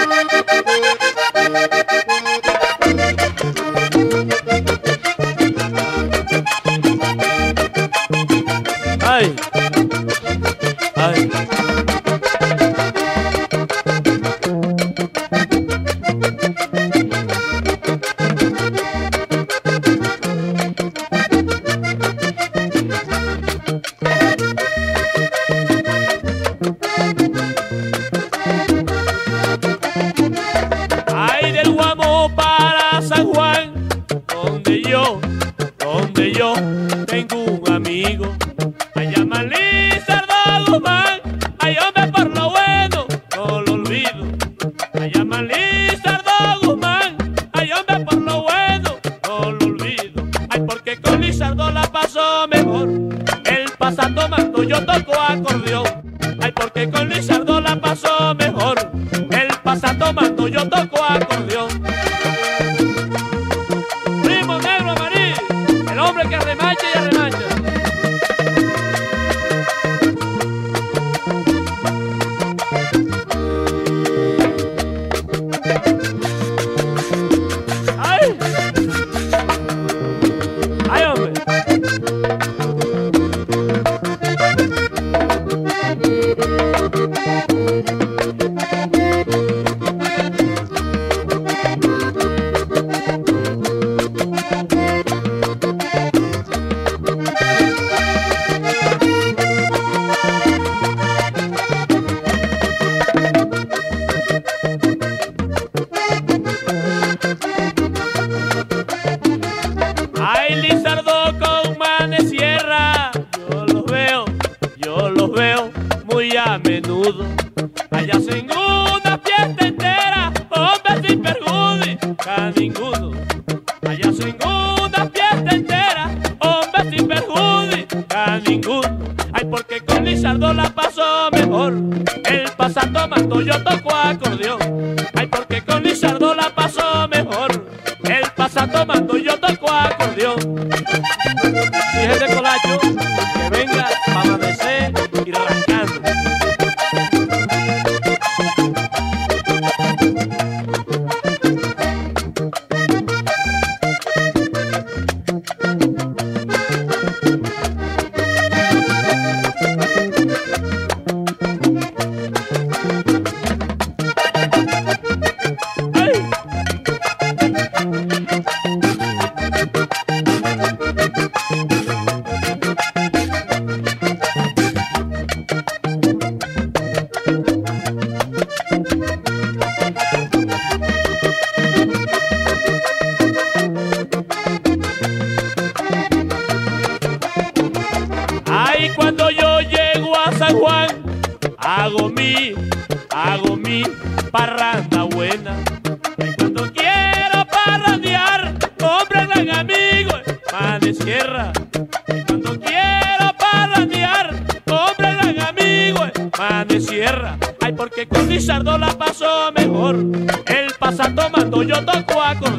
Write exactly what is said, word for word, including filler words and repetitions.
Ay, ay. Ay, del Guamo para San Juan, donde yo, donde yo tengo un amigo. Ay, llaman Lizardo Guzmán, ay, hombre, por lo bueno, no lo olvido. Ay, llaman Lizardo Guzmán, ay, hombre, por lo bueno, no lo olvido. Ay, porque con Lizardo la pasó mejor, él pasa tomando, yo toco acordeón. Ay, porque con Lizardo la pasó mejor, él pasa tomando, yo toco acordeón. Primo negro amarillo, el hombre que remacha y arremacha. ¡Ay! ¡Ay, hombre! Ay, Lizardo con Manes Sierra, yo los veo, yo los veo muy a menudo. Allá hacen una fiesta entera, hombres sin perjudicar a ninguno. Allá hacen una fiesta entera, hombres sin perjudicar a ninguno. Ay, porque con Lizardo la pasó mejor, él pasa tomando, yo toco acordeón. Ay, porque con Lizardo la pasó mejor, él pasa tomando, yo toco acordeón. Si es de Colacho, que venga para amanecer y arrancando. Ay, cuando yo llego a San Juan, hago mi, hago mi parranda buena. Y cuando quiero parrandear, hombre, gran amigo, Manes Sierra. Y cuando quiero parrandear, hombre, gran amigo, Manes Sierra. Ay, porque con Lizardo la pasó mejor, él pasa tomando, yo toco acordeón.